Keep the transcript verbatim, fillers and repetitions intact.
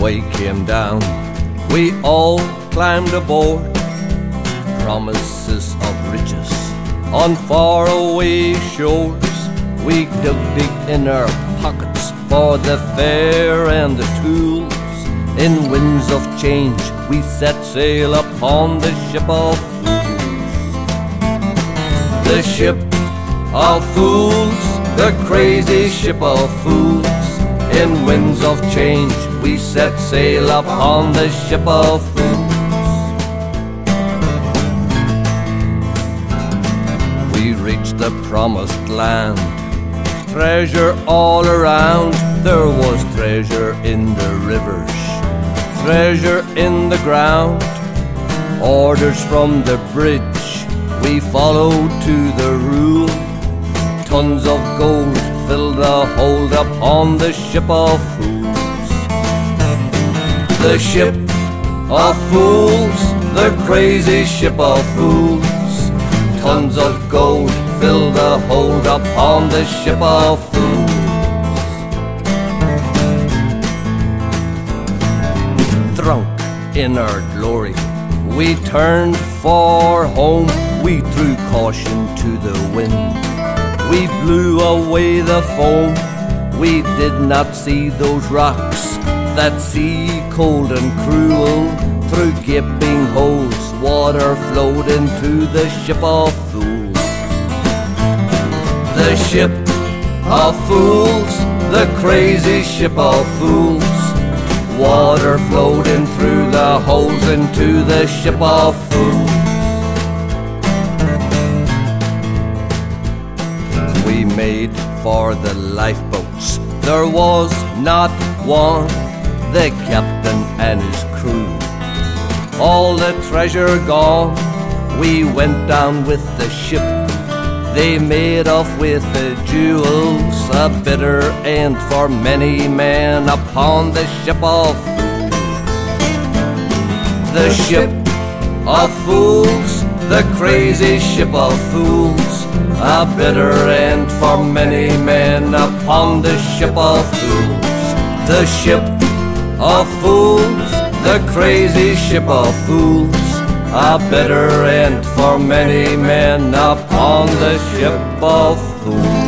weight came down, we all climbed aboard. Promises of riches on faraway shores. We dug deep in our pockets for the fare and the tools. In winds of change we set sail upon the ship of fools. The ship of fools, the crazy ship of fools. In winds of change we set sail upon the ship of fools. We reached the promised land, treasure all around. There was treasure in the rivers, treasure in the ground. Orders from the bridge we followed to the rule. Tons of gold filled the hold upon the ship of fools. The ship of fools, the crazy ship of fools. Tons of gold fill the hold upon the ship of fools. Drunk in our glory, we turned for home. We threw caution to the wind, we blew away the foam. We did not see those rocks, that sea cold and cruel. Through gaping holes water flowed into the ship of fools. The ship of fools, the crazy ship of fools. Water flowed in through the holes into the ship of fools. We made for the lifeboats, there was not one. The captain and his crew, all the treasure gone. We went down with the ship, they made off with the jewels. A bitter end for many men upon the ship of fools. The ship of fools, the crazy ship of fools. A bitter end for many men upon the ship of fools. The ship of fools, the crazy ship of fools. A bitter end for many men upon the ship of fools.